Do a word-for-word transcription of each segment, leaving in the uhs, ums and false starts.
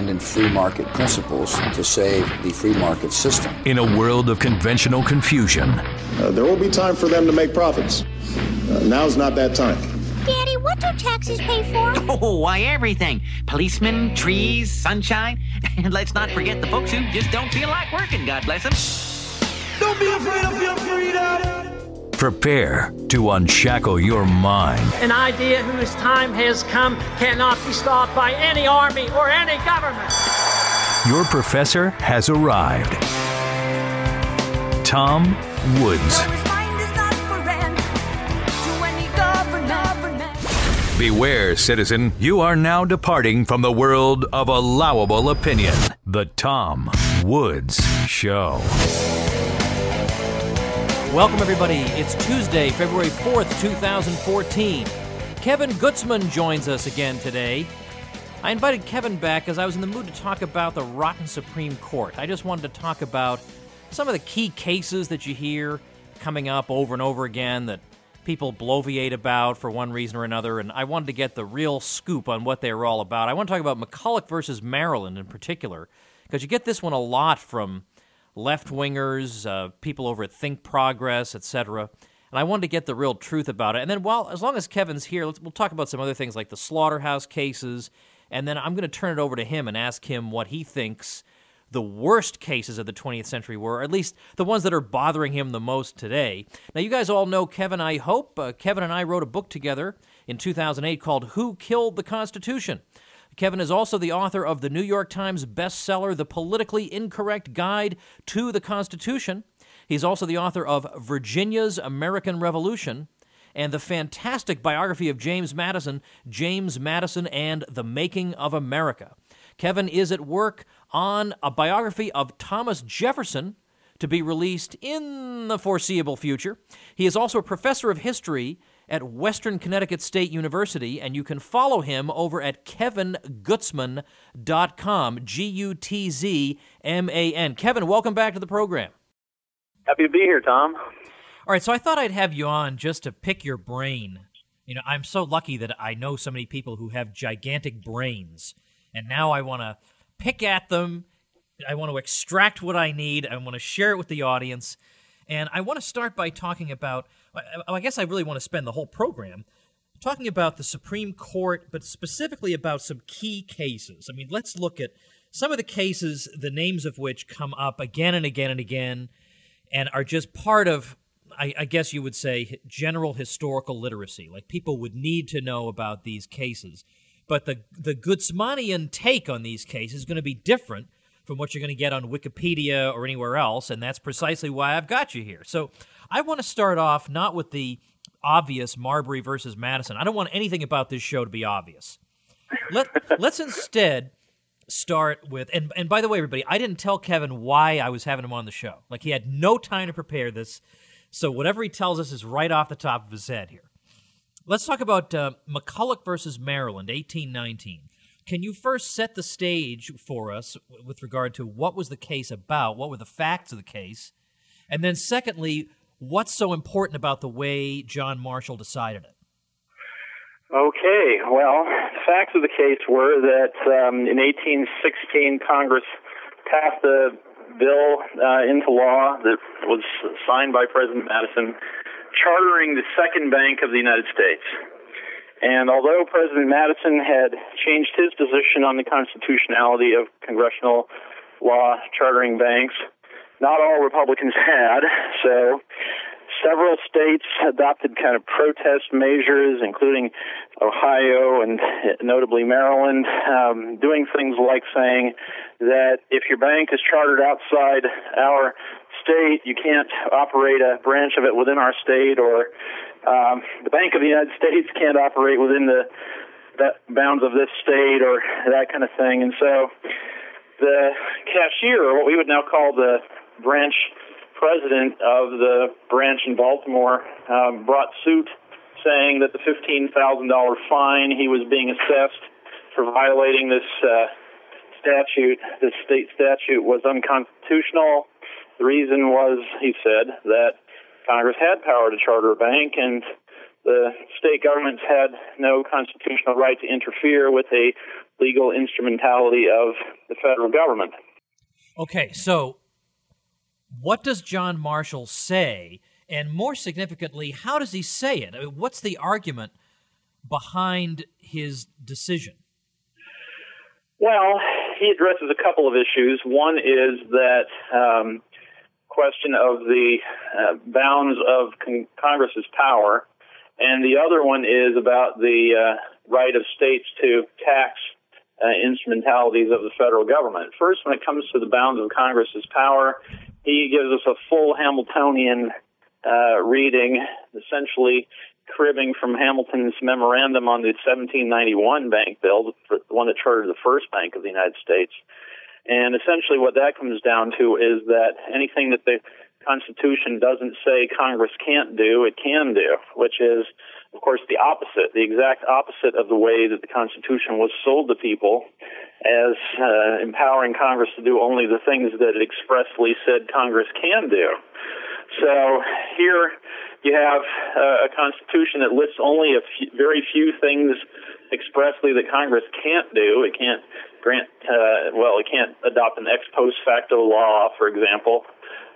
abandoned free market principles to save the free market system. In a world of conventional confusion, uh, there will be time for them to make profits. Uh, now's not that time. Daddy, what do taxes pay for? Oh, why, everything. Policemen, trees, sunshine. And let's not forget the folks who just don't feel like working, God bless them. Don't be afraid of your freedom. Prepare to unshackle your mind. An idea whose time has come cannot be stopped by any army or any government. Your professor has arrived. Tom Woods. Beware, citizen, you are now departing from the world of allowable opinion. The Tom Woods Show. Welcome, everybody. It's Tuesday, February fourth, twenty fourteen. Kevin Gutzman joins us again today. I invited Kevin back because I was in the mood to talk about the rotten Supreme Court. I just wanted to talk about some of the key cases that you hear coming up over and over again that people bloviate about for one reason or another, and I wanted to get the real scoop on what they were all about. I want to talk about McCulloch versus Maryland in particular, because you get this one a lot from left-wingers, uh, people over at Think Progress, et cetera. And I wanted to get the real truth about it. And then, while as long as Kevin's here, let's, we'll talk about some other things like the slaughterhouse cases. And then I'm going to turn it over to him and ask him what he thinks the worst cases of the twentieth century were, or at least the ones that are bothering him the most today. Now, you guys all know Kevin, I hope. Uh, Kevin and I wrote a book together in two thousand eight called Who Killed the Constitution? Kevin is also the author of the New York Times bestseller, The Politically Incorrect Guide to the Constitution. He's also the author of Virginia's American Revolution and the fantastic biography of James Madison, James Madison and the Making of America. Kevin is at work on a biography of Thomas Jefferson to be released in the foreseeable future. He is also a professor of history at Western Connecticut State University, and you can follow him over at kevin gutzman dot com, G U T Z M A N. Kevin, welcome back to the program. Happy to be here, Tom. All right, so I thought I'd have you on just to pick your brain. You know, I'm so lucky that I know so many people who have gigantic brains, and now I want to pick at them. I want to extract what I need. I want to share it with the audience. And I want to start by talking about, I guess I really want to spend the whole program talking about the Supreme Court, but specifically about some key cases. I mean, let's look at some of the cases, the names of which come up again and again and again, and are just part of, I, I guess you would say, general historical literacy. Like, people would need to know about these cases. But the, the Gutzmanian take on these cases is going to be different from what you're going to get on Wikipedia or anywhere else, and that's precisely why I've got you here. So I want to start off not with the obvious Marbury versus Madison. I don't want anything about this show to be obvious. Let, let's instead start with, and, and by the way, everybody, I didn't tell Kevin why I was having him on the show. Like, he had no time to prepare this, so whatever he tells us is right off the top of his head here. Let's talk about uh, McCulloch versus Maryland, eighteen nineteen. Can you first set the stage for us with regard to what was the case about, what were the facts of the case, and then secondly, what's so important about the way John Marshall decided it? Okay, well, the facts of the case were that um, in eighteen sixteen, Congress passed a bill uh, into law that was signed by President Madison, chartering the second bank of the United States. And although President Madison had changed his position on the constitutionality of congressional law chartering banks, not all Republicans had. So several states adopted kind of protest measures, including Ohio and notably Maryland, um, doing things like saying that if your bank is chartered outside our state, you can't operate a branch of it within our state, or um, the Bank of the United States can't operate within the, the bounds of this state, or that kind of thing. And so the cashier, or what we would now call the branch president of the branch in Baltimore, um, brought suit saying that the fifteen thousand dollars fine he was being assessed for violating this uh, statute, this state statute, was unconstitutional. The reason was, he said, that Congress had power to charter a bank, and the state governments had no constitutional right to interfere with a legal instrumentality of the federal government. Okay, so what does John Marshall say? And more significantly, how does he say it? I mean, what's the argument behind his decision? Well, he addresses a couple of issues. One is that um, question of the uh, bounds of con- Congress's power, and the other one is about the uh, right of states to tax uh, instrumentalities of the federal government. First, when it comes to the bounds of Congress's power, he gives us a full Hamiltonian uh, reading, essentially cribbing from Hamilton's memorandum on the seventeen ninety-one bank bill, the one that chartered the first bank of the United States. And essentially what that comes down to is that anything that the Constitution doesn't say Congress can't do, it can do, which is, of course, the opposite, the exact opposite of the way that the Constitution was sold to people as uh, empowering Congress to do only the things that it expressly said Congress can do. So here you have uh, a Constitution that lists only a few, very few things expressly that Congress can't do. It can't grant, uh, well, it can't adopt an ex post facto law, for example.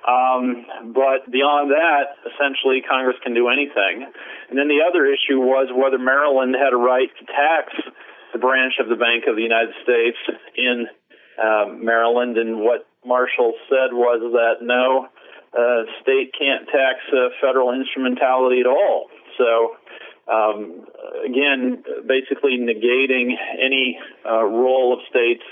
Um, but beyond that, essentially, Congress can do anything. And then the other issue was whether Maryland had a right to tax the branch of the Bank of the United States in um, Maryland. And what Marshall said was that no, uh, state can't tax uh, federal instrumentality at all. So, um, again, basically negating any uh, role of states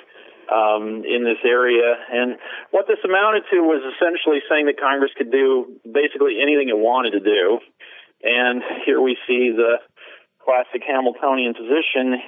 Um, in this area. And what this amounted to was essentially saying that Congress could do basically anything it wanted to do. And here we see the classic Hamiltonian position.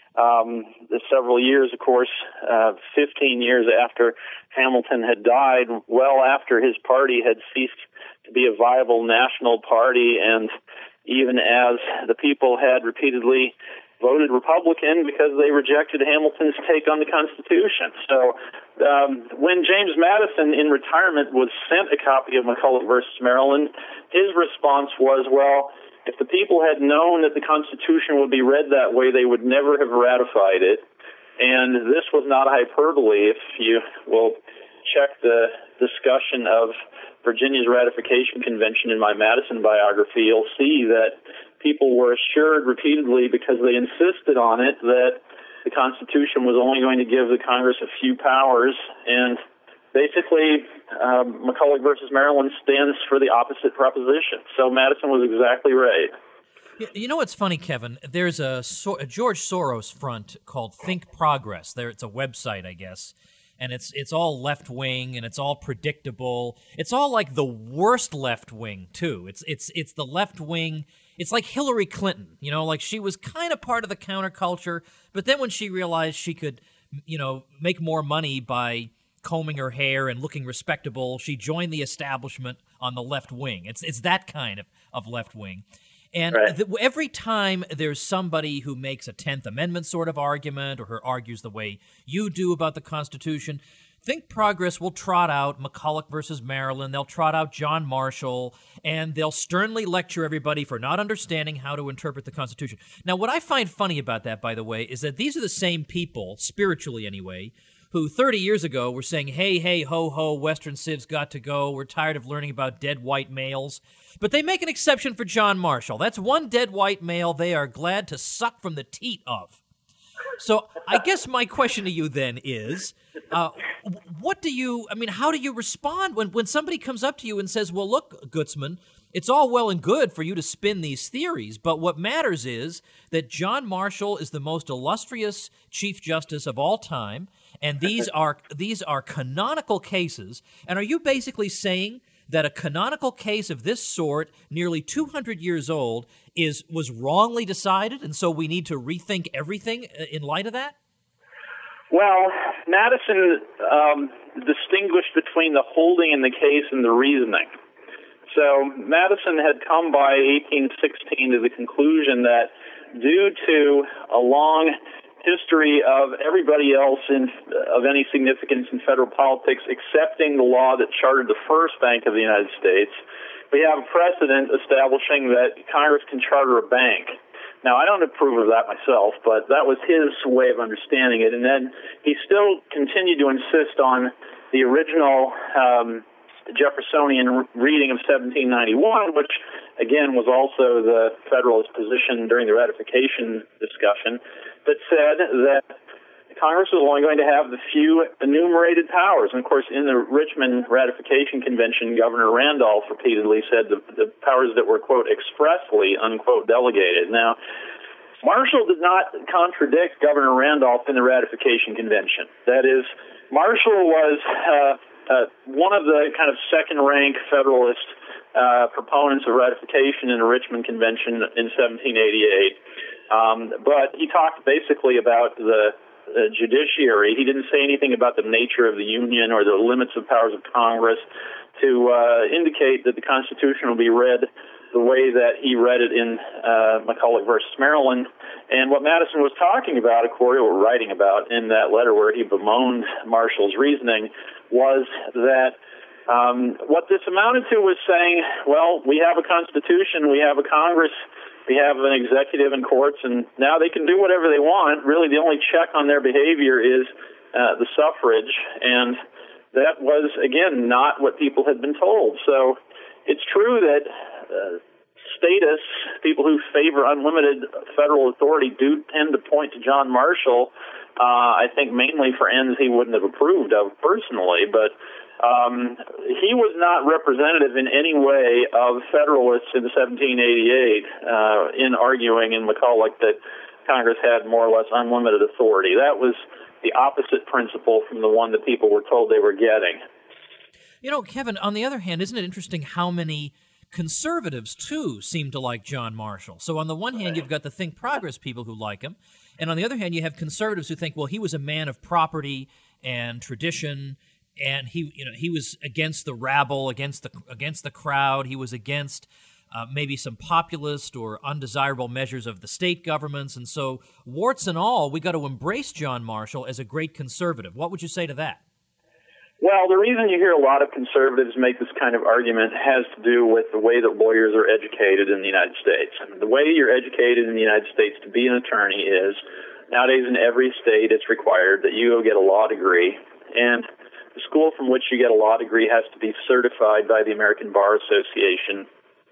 Um, the several years, of course, uh, fifteen years after Hamilton had died, well after his party had ceased to be a viable national party, and even as the people had repeatedly voted Republican because they rejected Hamilton's take on the Constitution. So um, when James Madison in retirement was sent a copy of McCulloch versus Maryland, his response was, well, if the people had known that the Constitution would be read that way, they would never have ratified it. And this was not hyperbole. If you will check the discussion of Virginia's ratification convention in my Madison biography, you'll see that people were assured repeatedly, because they insisted on it, that the Constitution was only going to give the Congress a few powers. And basically, um, McCulloch versus Maryland stands for the opposite proposition. So Madison was exactly right. You know what's funny, Kevin? There's a, a George Soros front called Think Progress. There, it's a website, I guess. And it's it's all left-wing, and it's all predictable. It's all like the worst left-wing, too. It's it's it's the left-wing. It's like Hillary Clinton, you know, like she was kind of part of the counterculture, but then when she realized she could, you know, make more money by combing her hair and looking respectable, she joined the establishment on the left wing. It's it's that kind of, of left wing. And right. th- every time there's somebody who makes a tenth Amendment sort of argument, or who argues the way you do about the Constitution, Think Progress will trot out McCulloch versus Maryland. They'll trot out John Marshall, and they'll sternly lecture everybody for not understanding how to interpret the Constitution. Now, what I find funny about that, by the way, is that these are the same people, spiritually anyway, who thirty years ago were saying, hey, hey, ho, ho, Western civ's got to go. We're tired of learning about dead white males. But they make an exception for John Marshall. That's one dead white male they are glad to suck from the teat of. So I guess my question to you then is, uh, what do you, I mean, how do you respond when, when somebody comes up to you and says, well, look, Gutzman, it's all well and good for you to spin these theories, but what matters is that John Marshall is the most illustrious Chief Justice of all time, and these are these are canonical cases. And are you basically saying that a canonical case of this sort, nearly two hundred years old, is was wrongly decided, and so we need to rethink everything in light of that? Well, Madison um, distinguished between the holding in the case and the reasoning. So Madison had come by eighteen sixteen to the conclusion that due to a long history of everybody else in, of any significance in federal politics accepting the law that chartered the first Bank of the United States, we have a precedent establishing that Congress can charter a bank. Now, I don't approve of that myself, but that was his way of understanding it. And then he still continued to insist on the original um, Jeffersonian reading of seventeen ninety-one, which, again, was also the Federalist position during the ratification discussion, that said that Congress was only going to have the few enumerated powers. And, of course, in the Richmond Ratification Convention, Governor Randolph repeatedly said the, the powers that were, quote, expressly, unquote, delegated. Now, Marshall did not contradict Governor Randolph in the Ratification Convention. That is, Marshall was uh, uh, one of the kind of second-rank Federalist uh, proponents of ratification in the Richmond Convention in seventeen eighty-eight. Um, but he talked basically about the Uh, judiciary. He didn't say anything about the nature of the Union or the limits of powers of Congress to uh, indicate that the Constitution will be read the way that he read it in uh, McCulloch versus Maryland. And what Madison was talking about, according to writing about in that letter where he bemoaned Marshall's reasoning, was that um, what this amounted to was saying, well, we have a Constitution, we have a Congress, we have an executive and courts, and now they can do whatever they want. Really, the only check on their behavior is uh, the suffrage, and that was, again, not what people had been told. So it's true that uh, statists, people who favor unlimited federal authority, do tend to point to John Marshall, uh, I think mainly for ends he wouldn't have approved of personally, but Um, he was not representative in any way of Federalists in seventeen eighty-eight uh, in arguing in McCulloch that Congress had more or less unlimited authority. That was the opposite principle from the one that people were told they were getting. You know, Kevin, on the other hand, isn't it interesting how many conservatives, too, seem to like John Marshall? So on the one hand, you've got the Think Progress people who like him, and on the other hand, you have conservatives who think, well, he was a man of property and tradition, and he, you know, he was against the rabble, against the against the crowd. He was against uh, maybe some populist or undesirable measures of the state governments. And so, warts and all, we got to embrace John Marshall as a great conservative. What would you say to that? Well, the reason you hear a lot of conservatives make this kind of argument has to do with the way that lawyers are educated in the United States. I mean, the way you're educated in the United States to be an attorney is, nowadays in every state it's required that you go get a law degree, and the school from which you get a law degree has to be certified by the American Bar Association.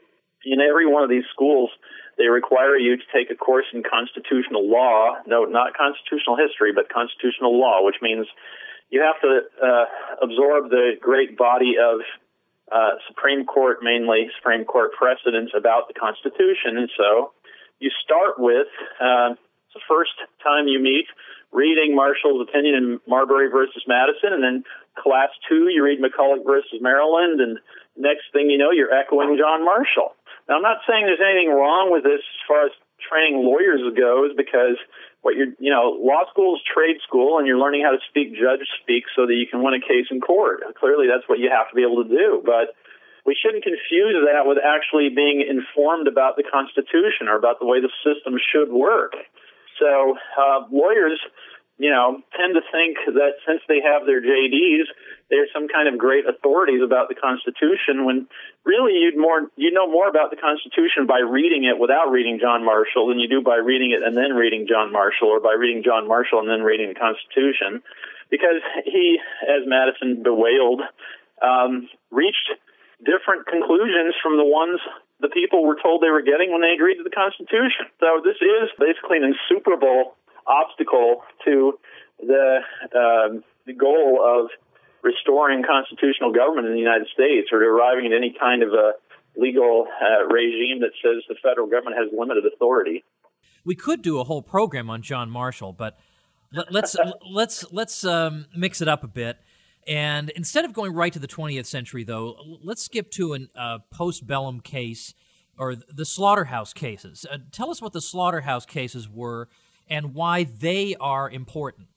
In every one of these schools, they require you to take a course in constitutional law. No, not constitutional history, but constitutional law, which means you have to uh, absorb the great body of uh, Supreme Court, mainly Supreme Court precedents about the Constitution. And so you start with uh, the first time you meet, reading Marshall's opinion in Marbury versus Madison, and then class two, you read McCulloch versus Maryland, and next thing you know, you're echoing John Marshall. Now, I'm not saying there's anything wrong with this as far as training lawyers goes, because what you're, you know, law school is trade school, and you're learning how to speak judge speak so that you can win a case in court. Clearly, that's what you have to be able to do, but we shouldn't confuse that with actually being informed about the Constitution or about the way the system should work. So uh, lawyers, you know, tend to think that since they have their J Ds, they're some kind of great authorities about the Constitution, when really you'd more you know more about the Constitution by reading it without reading John Marshall than you do by reading it and then reading John Marshall, or by reading John Marshall and then reading the Constitution, because he, as Madison bewailed, um, reached different conclusions from the ones the people were told they were getting when they agreed to the Constitution. So this is basically an insuperable obstacle to the, uh, the goal of restoring constitutional government in the United States, or arriving at any kind of a legal uh, regime that says the federal government has limited authority. We could do a whole program on John Marshall, but let, let's let's let's um, mix it up a bit. And instead of going right to the twentieth century, though, let's skip to a uh, postbellum case, or the slaughterhouse cases. Uh, tell us what the slaughterhouse cases were and why they are important.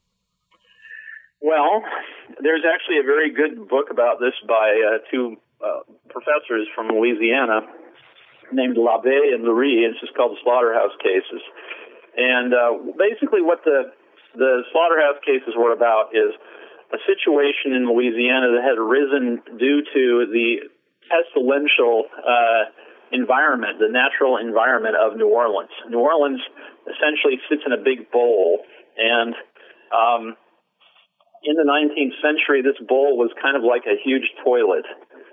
Well, there's actually a very good book about this by uh, two uh, professors from Louisiana named Labbé and Lurie. It's just called the Slaughterhouse Cases. And uh, basically what the the slaughterhouse cases were about is a situation in Louisiana that had arisen due to the pestilential uh, environment, the natural environment of New Orleans. New Orleans essentially sits in a big bowl, and um, in the nineteenth century, this bowl was kind of like a huge toilet.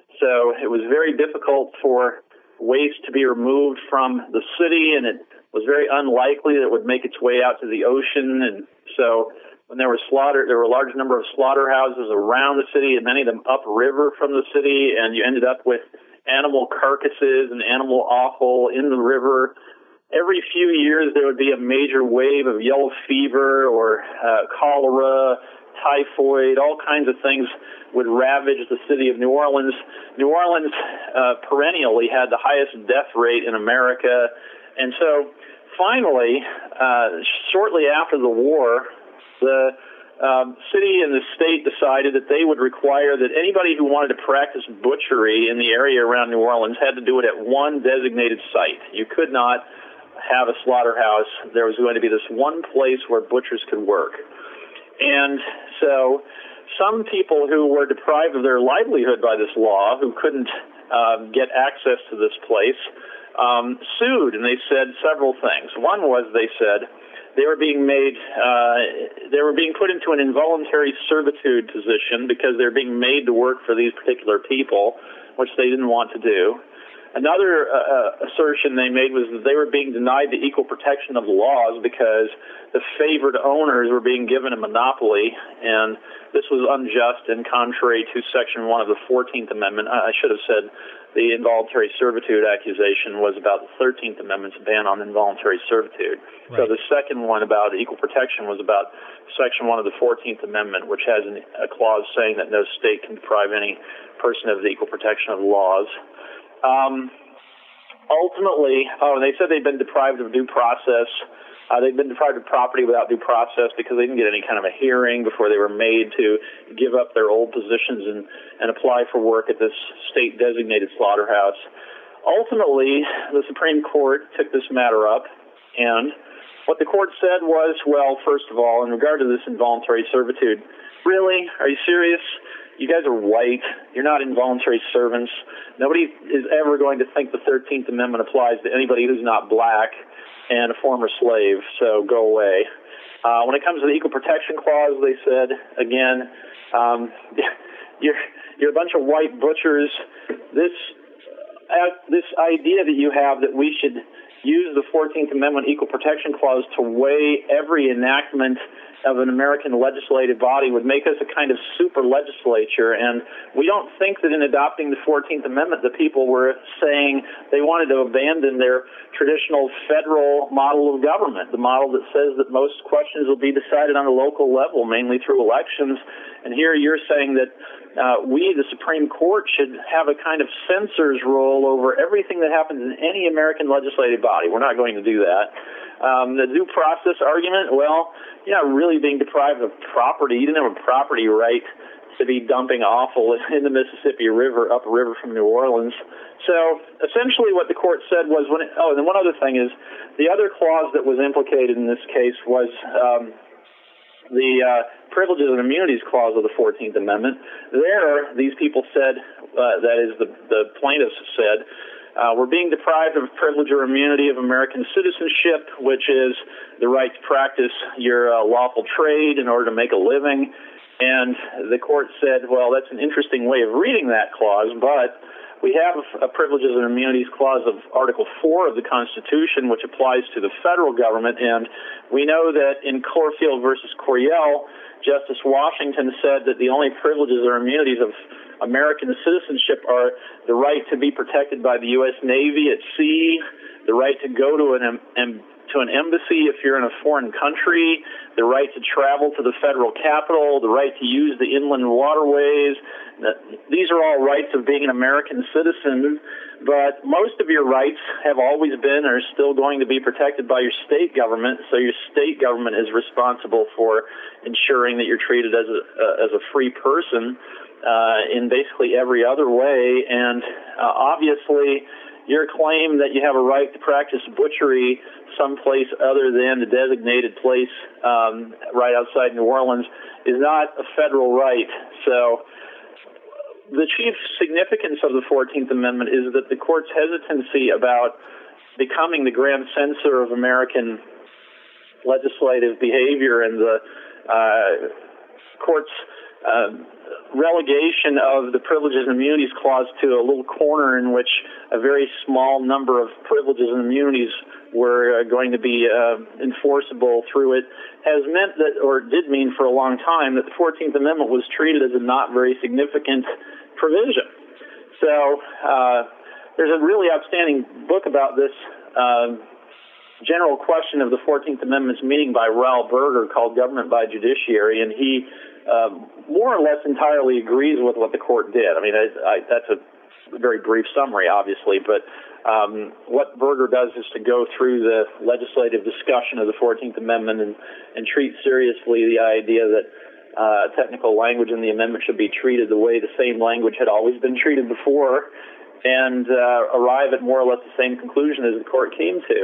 So it was very difficult for waste to be removed from the city, and it was very unlikely that it would make its way out to the ocean. And so when there were slaughter, there were a large number of slaughterhouses around the city, and many of them upriver from the city, and you ended up with animal carcasses and animal offal in the river. Every few years, there would be a major wave of yellow fever or uh, cholera, typhoid, all kinds of things would ravage the city of New Orleans. New Orleans uh, perennially had the highest death rate in America. And so finally, uh, shortly after the war, the um, city and the state decided that they would require that anybody who wanted to practice butchery in the area around New Orleans had to do it at one designated site. You could not have a slaughterhouse. There was going to be this one place where butchers could work. And so some people who were deprived of their livelihood by this law, who couldn't uh, get access to this place, um, sued, and they said several things. One was they said they were being made, uh, they were being put into an involuntary servitude position because they're being made to work for these particular people, which they didn't want to do. Another uh, assertion they made was that they were being denied the equal protection of the laws because the favored owners were being given a monopoly, and this was unjust and contrary to Section one of the fourteenth Amendment. I should have said the involuntary servitude accusation was about the thirteenth Amendment's ban on involuntary servitude. Right. So the second one about equal protection was about Section one of the fourteenth Amendment, which has an, a clause saying that no state can deprive any person of the equal protection of the laws. Um, ultimately, oh, and they said they'd been deprived of due process. Uh, they'd been deprived of property without due process because they didn't get any kind of a hearing before they were made to give up their old positions and, and apply for work at this state-designated slaughterhouse. Ultimately, the Supreme Court took this matter up, and what the court said was, well, first of all, in regard to this involuntary servitude, really? Are you serious? You guys are white. You're not involuntary servants. Nobody is ever going to think the thirteenth Amendment applies to anybody who's not black and a former slave, so go away. Uh, when it comes to the Equal Protection Clause, they said, again, um, you're, you're a bunch of white butchers. This, uh, this idea that you have that we should use the fourteenth Amendment Equal Protection Clause to weigh every enactment of an American legislative body would make us a kind of super legislature, and we don't think that in adopting the fourteenth Amendment the people were saying they wanted to abandon their traditional federal model of government, the model that says that most questions will be decided on a local level, mainly through elections. And here you're saying that uh, we, the Supreme Court, should have a kind of censor's role over everything that happens in any American legislative body. We're not going to do that. Um, the due process argument, well, you're not really being deprived of property. You didn't have a property right to be dumping offal in the Mississippi River, upriver from New Orleans. So essentially what the court said was, when it, oh, and then one other thing is, the other clause that was implicated in this case was um, the uh, Privileges and Immunities Clause of the fourteenth Amendment. There, these people said, uh, that is, the, the plaintiffs said, Uh, we're being deprived of privilege or immunity of American citizenship, which is the right to practice your uh, lawful trade in order to make a living. And the court said, well, that's an interesting way of reading that clause, but we have a, a Privileges and Immunities Clause of Article four of the Constitution, which applies to the federal government. And we know that in Corfield versus Coryell, Justice Washington said that the only privileges or immunities of American citizenship are the right to be protected by the U S Navy at sea, the right to go to an em- to an embassy if you're in a foreign country, the right to travel to the federal capital, the right to use the inland waterways. These are all rights of being an American citizen, but most of your rights have always been or are still going to be protected by your state government, so your state government is responsible for ensuring that you're treated as a, uh, as a free person uh, in basically every other way, and uh, obviously your claim that you have a right to practice butchery someplace other than the designated place um, right outside New Orleans is not a federal right. So the chief significance of the fourteenth Amendment is that the court's hesitancy about becoming the grand censor of American legislative behavior and the uh, court's uh, relegation of the Privileges and Immunities Clause to a little corner in which a very small number of privileges and immunities were uh, going to be uh, enforceable through it has meant that, or did mean for a long time, that the fourteenth Amendment was treated as a not very significant provision. So uh, there's a really outstanding book about this uh, general question of the fourteenth Amendment's meaning by Raoul Berger called Government by Judiciary, and he uh, more or less entirely agrees with what the court did. I mean, I, I, that's a very brief summary, obviously, but um, what Berger does is to go through the legislative discussion of the fourteenth Amendment and, and treat seriously the idea that uh, technical language in the amendment should be treated the way the same language had always been treated before, and uh, arrive at more or less the same conclusion as the court came to.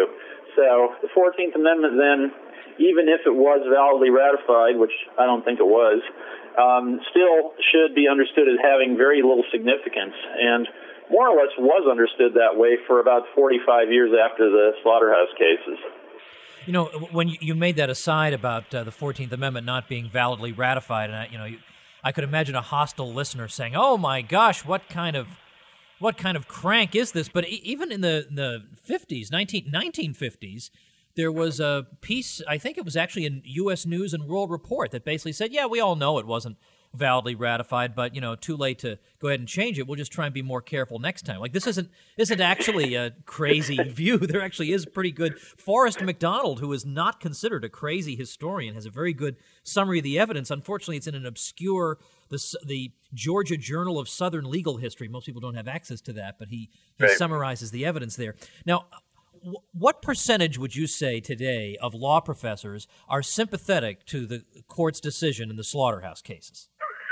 So the fourteenth Amendment then, even if it was validly ratified, which I don't think it was, um, still should be understood as having very little significance, and more or less was understood that way for about forty-five years after the Slaughterhouse cases. You know, when you made that aside about uh, the fourteenth Amendment not being validly ratified, and I, you know, you, I could imagine a hostile listener saying, "Oh my gosh, what kind of what kind of crank is this?" But even in the the fifties, nineteen fifties, there was a piece, I think it was actually in U S News and World Report, that basically said, yeah, we all know it wasn't validly ratified, but, you know, too late to go ahead and change it. We'll just try and be more careful next time. Like, this isn't isn't actually a crazy view. There actually is pretty good. Forrest McDonald, who is not considered a crazy historian, has a very good summary of the evidence. Unfortunately, it's in an obscure, the, the Georgia Journal of Southern Legal History. Most people don't have access to that, but he, he right. summarizes the evidence there. Now, what percentage would you say today of law professors are sympathetic to the court's decision in the Slaughterhouse cases?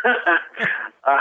uh,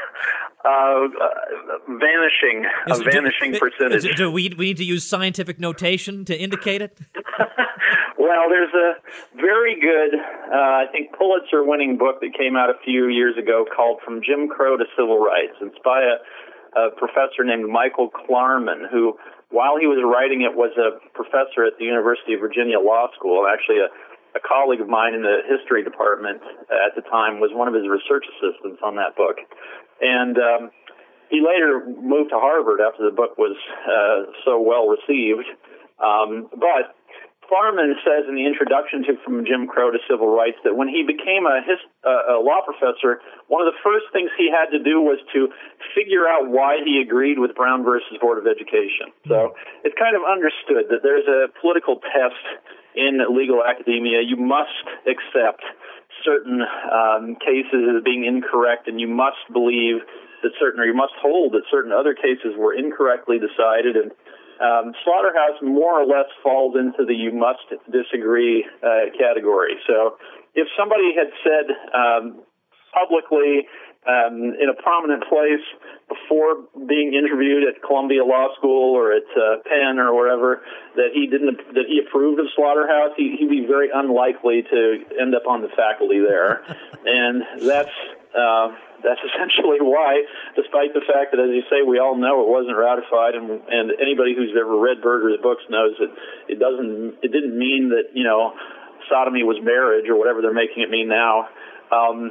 uh, vanishing, Is, a vanishing do, percentage. Do, do we, we need to use scientific notation to indicate it? Well, there's a very good, uh, I think, Pulitzer-winning book that came out a few years ago called From Jim Crow to Civil Rights. It's by a, a professor named Michael Klarman, who, while he was writing it, was a professor at the University of Virginia Law School. Actually, a, a colleague of mine in the history department at the time was one of his research assistants on that book. And um, he later moved to Harvard after the book was uh, so well received. Um, but Klarman says in the introduction to From Jim Crow to Civil Rights that when he became a, his, uh, a law professor, one of the first things he had to do was to figure out why he agreed with Brown versus Board of Education. So it's kind of understood that there's a political test in legal academia. You must accept certain um, cases as being incorrect, and you must believe that certain, or you must hold that certain other cases were incorrectly decided. And Um, Slaughterhouse more or less falls into the you must disagree uh, category. So if somebody had said um, publicly um, in a prominent place before being interviewed at Columbia Law School or at uh, Penn or wherever that he didn't that he approved of Slaughterhouse, he, he'd be very unlikely to end up on the faculty there. And that's uh, That's essentially why, despite the fact that, as you say, we all know it wasn't ratified, and, and anybody who's ever read Berger's books knows that it doesn't, it didn't mean that, you know, sodomy was marriage or whatever they're making it mean now. Um,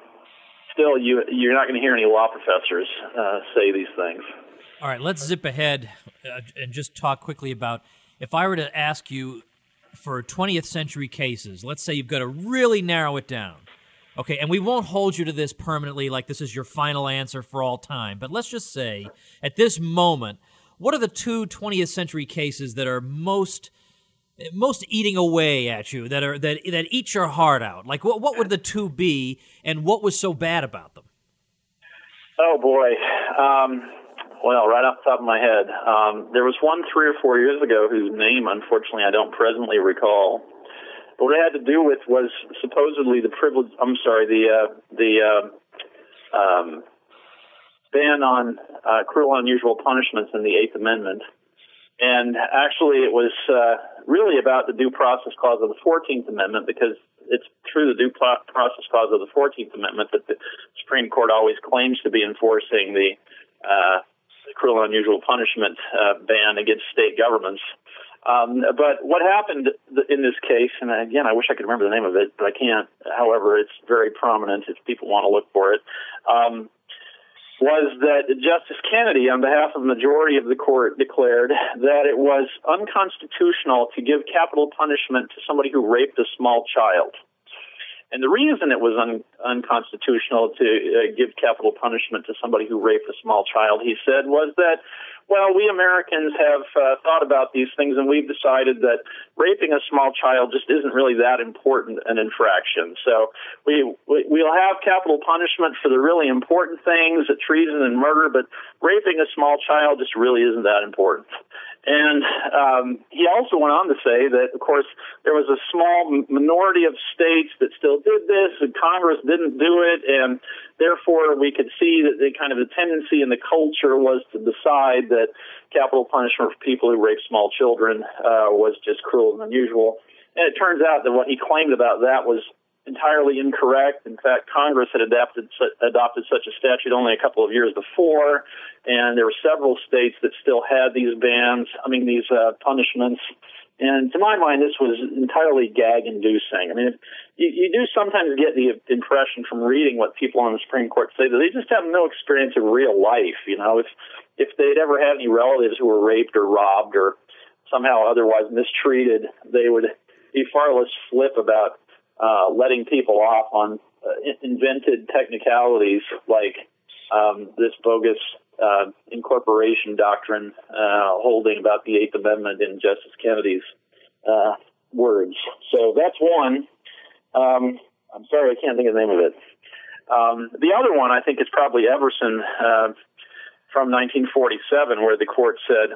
still, you, you're not going to hear any law professors uh, say these things. All right, let's zip ahead uh, and just talk quickly about, if I were to ask you for twentieth century cases, let's say you've got to really narrow it down. Okay, and we won't hold you to this permanently, like this is your final answer for all time. But let's just say, at this moment, what are the two twentieth century cases that are most most eating away at you, that are that that eat your heart out? Like, what what would the two be, and what was so bad about them? Oh boy, um, well, right off the top of my head, um, there was one three or four years ago whose name, unfortunately, I don't presently recall. But what it had to do with was supposedly the privilege. I'm sorry, the uh, the uh, um, ban on uh, cruel and unusual punishments in the Eighth Amendment, And actually, it was uh, really about the due process clause of the fourteenth Amendment, because it's through the due process clause of the fourteenth Amendment that the Supreme Court always claims to be enforcing the uh, cruel and unusual punishment uh, ban against state governments. Um, but what happened in this case, and again, I wish I could remember the name of it, but I can't. However, it's very prominent if people want to look for it, um, was that Justice Kennedy, on behalf of the majority of the court, declared that it was unconstitutional to give capital punishment to somebody who raped a small child. And the reason it was un- unconstitutional to uh, give capital punishment to somebody who raped a small child, he said, was that, well, we Americans have uh, thought about these things, and we've decided that raping a small child just isn't really that important an infraction. So we, we, we'll have capital punishment for the really important things, treason and murder, but raping a small child just really isn't that important. And um, he also went on to say that, of course, there was a small minority of states that still did this, and Congress didn't do it, and therefore we could see that the kind of the tendency in the culture was to decide that capital punishment for people who rape small children uh, was just cruel and unusual. And it turns out that what he claimed about that was entirely incorrect. In fact, Congress had adapted, adopted such a statute only a couple of years before, and there were several states that still had these bans, I mean, these uh, punishments. And to my mind, this was entirely gag-inducing. I mean, you, you do sometimes get the impression from reading what people on the Supreme Court say that they just have no experience of real life. You know, if if they'd ever had any relatives who were raped or robbed or somehow otherwise mistreated, they would be far less flip about Uh, letting people off on uh, invented technicalities like um, this bogus uh, incorporation doctrine uh, holding about the Eighth Amendment in Justice Kennedy's uh, words. So that's one. Um, I'm sorry, I can't think of the name of it. Um, the other one, I think, is probably Everson uh, from nineteen forty-seven, where the court said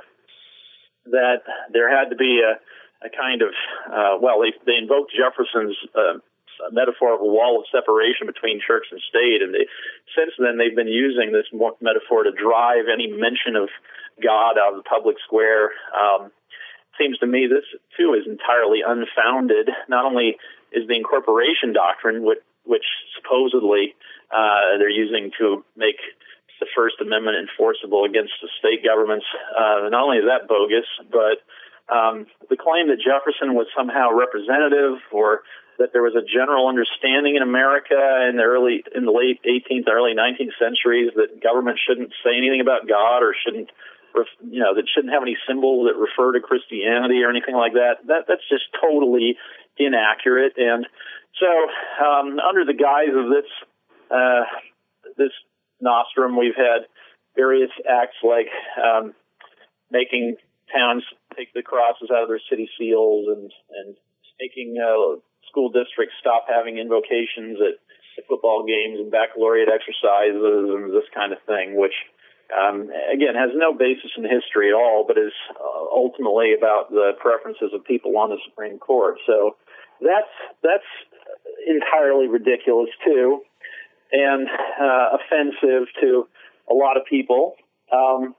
that there had to be a a kind of, uh, well, they, they invoked Jefferson's uh, metaphor of a wall of separation between church and state, and they, since then they've been using this metaphor to drive any mention of God out of the public square. Um, seems to me this, too, is entirely unfounded. Not only is the incorporation doctrine, which, which supposedly uh, they're using to make the First Amendment enforceable against the state governments, uh, not only is that bogus, but Um, the claim that Jefferson was somehow representative, or that there was a general understanding in America in the early, in the late eighteenth, early nineteenth centuries that government shouldn't say anything about God, or shouldn't, you know, that shouldn't have any symbol that refer to Christianity or anything like that. That that's just totally inaccurate. And so, um, under the guise of this uh, this nostrum, we've had various acts like um, making towns take the crosses out of their city seals, and and making uh, school districts stop having invocations at, at football games and baccalaureate exercises and this kind of thing, which um, again has no basis in history at all, but is uh, ultimately about the preferences of people on the Supreme Court. So that's that's entirely ridiculous too, and uh, offensive to a lot of people. Um,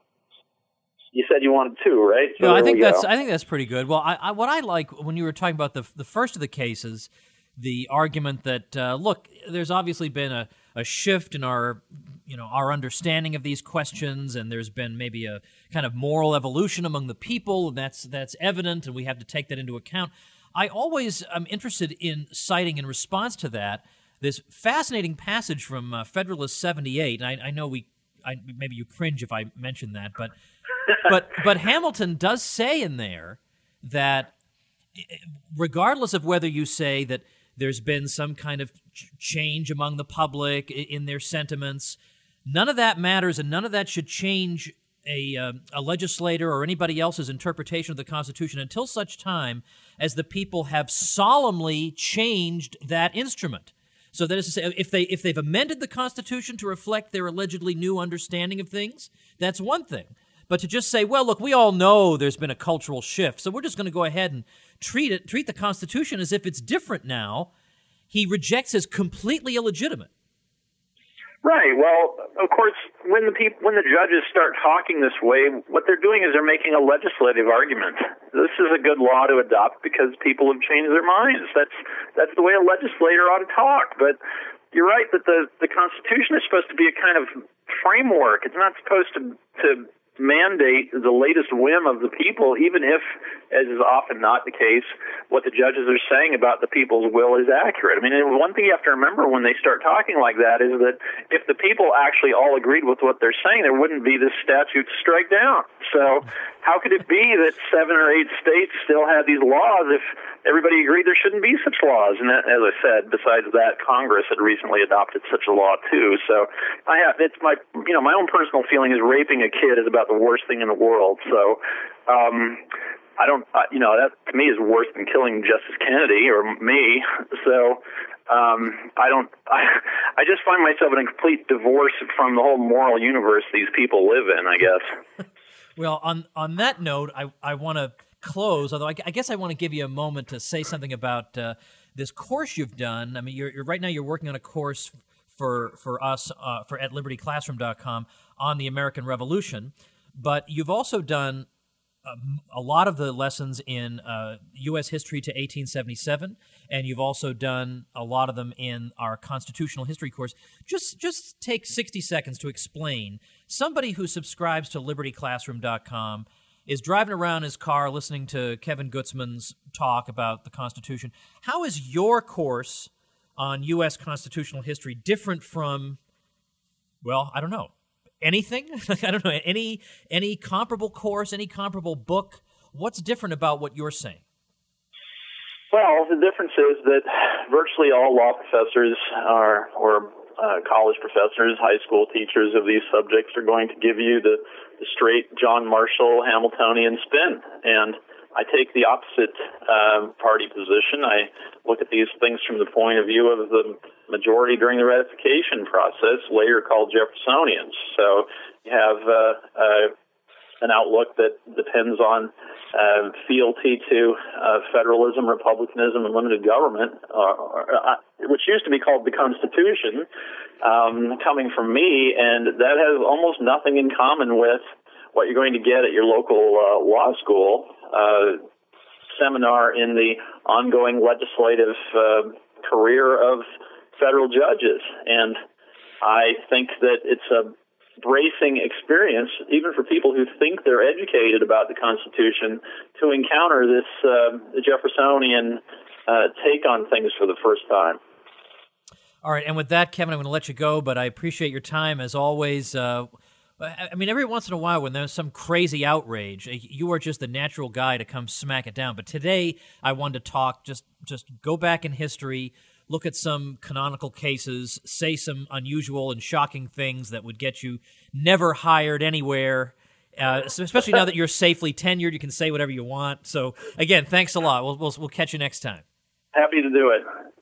You said you wanted two, right? So no, I think that's go. I think that's pretty good. Well, I, I, what I like when you were talking about the the first of the cases, the argument that uh, look, there's obviously been a, a shift in our you know our understanding of these questions, and there's been maybe a kind of moral evolution among the people, and that's that's evident, and we have to take that into account. I always am interested in citing in response to that this fascinating passage from uh, Federalist seventy-eight. And I, I know we I, maybe you cringe if I mention that, but. But but Hamilton does say in there that regardless of whether you say that there's been some kind of change among the public in their sentiments, none of that matters, and none of that should change a, uh, a legislator or anybody else's interpretation of the Constitution until such time as the people have solemnly changed that instrument. So that is to say, if, they, if they've amended the Constitution to reflect their allegedly new understanding of things, that's one thing. But to just say, well, look, we all know there's been a cultural shift, so we're just going to go ahead and treat it, treat the Constitution as if it's different now, he rejects as completely illegitimate. Right. Well, of course, when the people, when the judges start talking this way, what they're doing is they're making a legislative argument. This is a good law to adopt because people have changed their minds. That's that's the way a legislator ought to talk. But you're right that the the Constitution is supposed to be a kind of framework. It's not supposed to to mandate the latest whim of the people, even if, as is often not the case, what the judges are saying about the people's will is accurate. I mean, one thing you have to remember when they start talking like that is that if the people actually all agreed with what they're saying, there wouldn't be this statute to strike down. So how could it be that seven or eight states still have these laws if everybody agreed there shouldn't be such laws? And that, as I said, besides that, Congress had recently adopted such a law too. So I have, it's my, you know, my own personal feeling is raping a kid is about the worst thing in the world. So, um, I don't, uh, you know, that to me is worse than killing Justice Kennedy or me. So, um, I don't, I, I just find myself in a complete divorce from the whole moral universe these people live in, I guess. Well, on, on that note, I, I want to close, although I, I guess I want to give you a moment to say something about uh, this course you've done. I mean, you're, you're right now you're working on a course for, for us uh, for at liberty classroom dot com on the American Revolution. But you've also done um, a lot of the lessons in uh, U S history to eighteen seventy-seven, and you've also done a lot of them in our constitutional history course. Just just take sixty seconds to explain. Somebody who subscribes to liberty classroom dot com is driving around his car listening to Kevin Gutzman's talk about the Constitution. How is your course on U S constitutional history different from, well, I don't know, anything? I don't know, any any comparable course, any comparable book? What's different about what you're saying? Well, the difference is that virtually all law professors are, or uh, college professors, high school teachers of these subjects are going to give you the, the straight John Marshall Hamiltonian spin. And I take the opposite uh, party position. I look at these things from the point of view of the majority during the ratification process, later called Jeffersonians. So you have uh, uh, an outlook that depends on uh, fealty to uh, federalism, republicanism, and limited government, uh, uh, which used to be called the Constitution, um, coming from me, and that has almost nothing in common with what you're going to get at your local uh, law school uh, seminar in the ongoing legislative uh, career of federal judges. And I think that it's a bracing experience, even for people who think they're educated about the Constitution, to encounter this uh, Jeffersonian uh, take on things for the first time. All right, and with that, Kevin, I'm going to let you go, but I appreciate your time as always. Uh, I mean, every once in a while when there's some crazy outrage, you are just the natural guy to come smack it down. But today I wanted to talk, just just go back in history, look at some canonical cases, say some unusual and shocking things that would get you never hired anywhere, uh, especially now that you're safely tenured. You can say whatever you want. So, again, thanks a lot. We'll, we'll, we'll catch you next time. Happy to do it.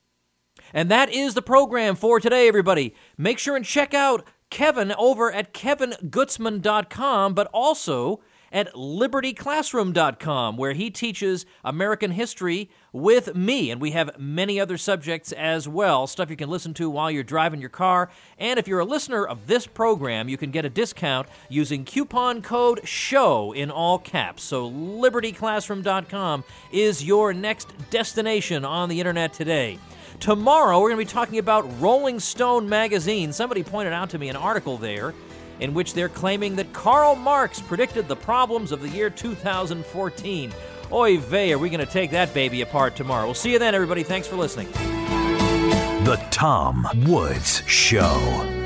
And that is the program for today, everybody. Make sure and check out Kevin over at kevin gutzman dot com, but also at liberty classroom dot com, where he teaches American history with me. And we have many other subjects as well, stuff you can listen to while you're driving your car. And if you're a listener of this program, you can get a discount using coupon code SHOW in all caps. So liberty classroom dot com is your next destination on the internet today. Tomorrow, we're going to be talking about Rolling Stone magazine. Somebody pointed out to me an article there in which they're claiming that Karl Marx predicted the problems of the year two thousand fourteen. Oy vey, are we going to take that baby apart tomorrow? We'll see you then, everybody. Thanks for listening. The Tom Woods Show.